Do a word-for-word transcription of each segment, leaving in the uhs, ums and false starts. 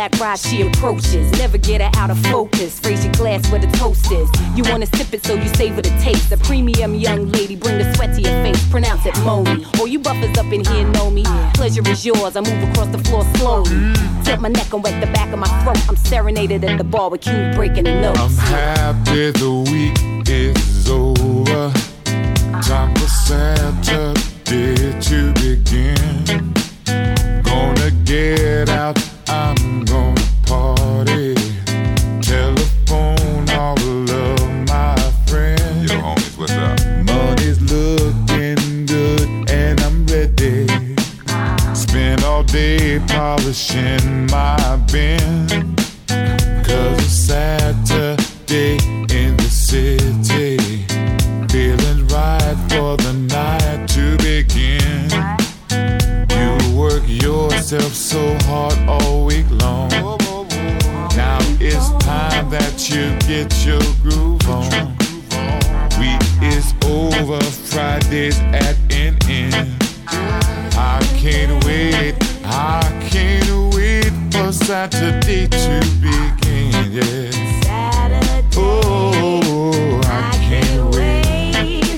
black ride she approaches. Never get her out of focus. Raise your glass where the toast is. You wanna sip it so you savor the taste. A premium young lady, bring the sweat to your face. Pronounce it Moni. All you buffers up in here know me. Pleasure is yours. I move across the floor slowly. Tip my neck and wet the back of my throat. I'm serenaded at the bar with Cuny breaking the notes. I'm happy the week is over. Time for Saturday to begin. Gonna get out, I'm gonna party. Telephone all of my friends. Yo, homies, what's up? Money's looking good and I'm ready. Spend all day polishing my bin. Cause it's Saturday in the city. Feeling right for the night to begin. You work yourself so hard all week long. Now it's time that you get your groove on. Week is over, Fridays at an end. I can't wait, I can't wait for Saturday to begin, yeah. Saturday, oh, I can't wait.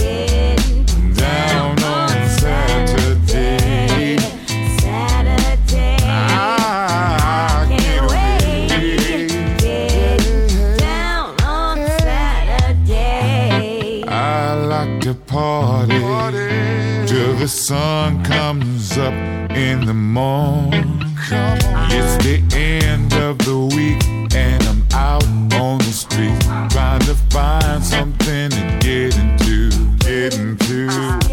Down on Saturday. Saturday, I can't wait. down on Saturday. I like to party till the sun comes up in the morning. It's the end of the week and I'm out on the street trying to find something to get into, get into.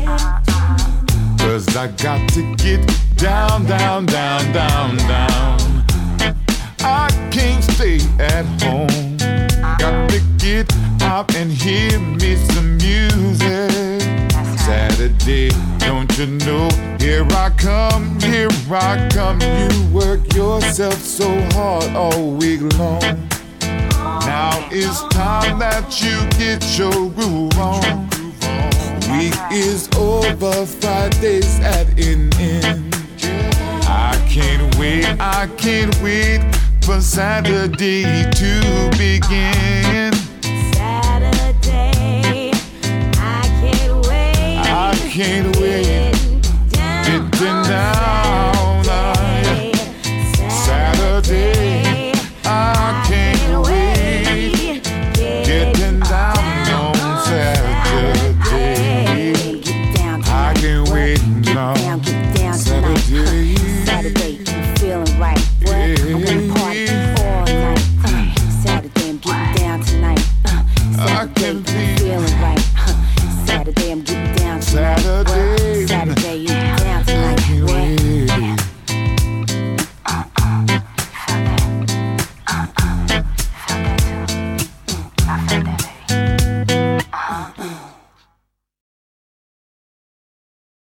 Cause I got to get down, down, down, down, down. I can't stay at home. Got to get out and hear me some music. Saturday, don't you know? Here I come, here I come. You work yourself so hard all week long. Now it's time that you get your groove on. Week is over, Fridays at an end. I can't wait, I can't wait for Saturday to begin. Saturday, I can't wait. I can't wait. Getting down, Saturday, Saturday, I can't wait. Getting down on Saturday. Get down I can't wait now. down, get down tonight. Saturday. Saturday.